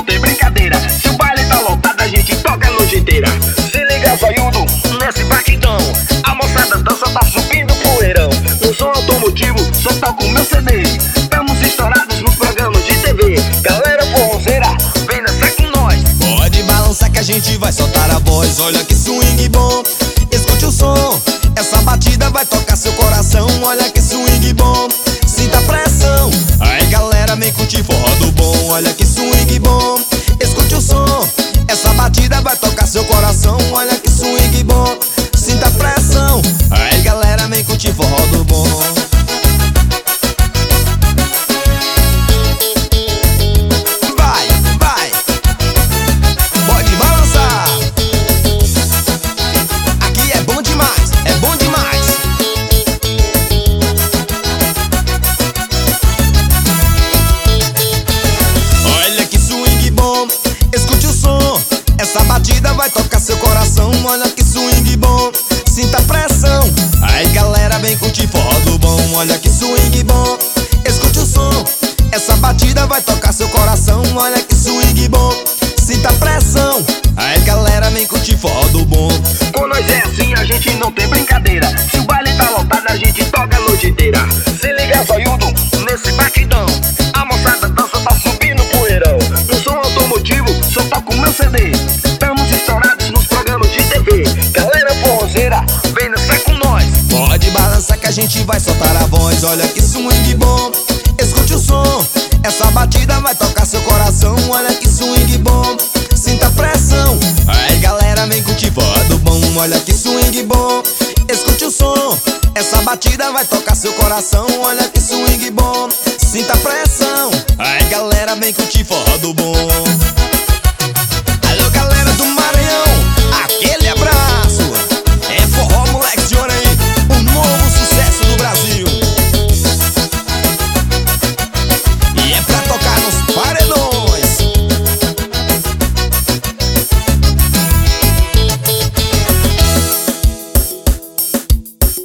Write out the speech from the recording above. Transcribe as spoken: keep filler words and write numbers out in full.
tem brincadeira. Se o baile tá lotado, a gente toca a noite inteira. Se liga, zoiudo, nesse batidão. A moçada dança, tá subindo poeirão. No som automotivo, só toco o meu C D. Estamos estourados nos programas de T V. Galera forrozeira, vem dançar com nós. Pode balançar que a gente vai soltar a voz. Olha que swing bom, escute o som. Essa batida vai tocar seu coração. Olha que swing bom, sinta a pressão. Aí galera, vem curtir forró do bom. Olha que swing bom, escute o som. Essa batida vai tocar seu coração. Olha que swing bom, sinta a pressão. Aí galera, vem curtir forró do bom. Vai, vai, pode balançar. Aqui é bom demais, é bom demais. Olha que swing bom, escute o som. Essa batida vai tocar seu coração. Olha que swing bom, sinta a pressão. Aí galera, vem curtir forró do bom. Olha que swing bom, escute o som. Essa batida vai tocar seu coração. Olha que swing bom, sinta a pressão. Aí galera, vem curtir forró do bom. Com nós é assim, a gente não tem brincadeira. Se o baile tá lotado, a gente toca a noite inteira. Se liga, zoiudo, nesse batidão. A moçada dança, tá subindo poeirão. No som automotivo, só toco o meu C D. Estamos estourados nos programas de T V. Galera forrozeira, vem dançar com nós. Pode balançar que a gente vai soltar a voz. Olha que swing bom, escute o som. Essa batida vai tocar seu coração. Olha que swing bom, sinta a pressão. Aí galera, vem curtir forró do bom. Olha que swing bom, escute o som. Essa batida vai tocar seu coração. Olha que swing bom, sinta a pressão. Aí galera, vem curtir forró do bom.